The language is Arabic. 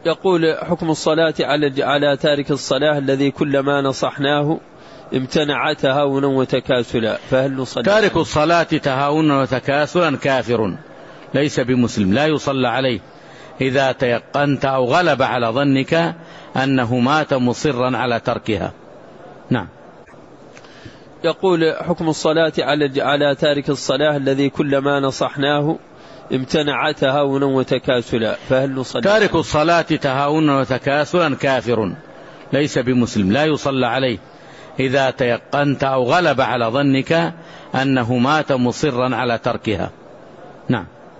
يقول: حكم الصلاة على تارك الصلاة الذي كلما نصحناه امتنع تهاونا وتكاسلا، فهل نصلي؟ تارك الصلاة تهاونا وتكاسلا كافر ليس بمسلم، لا يصلى عليه إذا تيقنت أو غلب على ظنك أنه مات مصرا على تركها. نعم. يقول: حكم الصلاة على تارك الصلاة الذي كلما نصحناه امتنع تهاونا وتكاسلا، فهل نصلي؟ تارك الصلاة تهاونا وتكاسلا كافر ليس بمسلم، لا يصلى عليه إذا تيقنت أو غلب على ظنك أنه مات مصرا على تركها. نعم.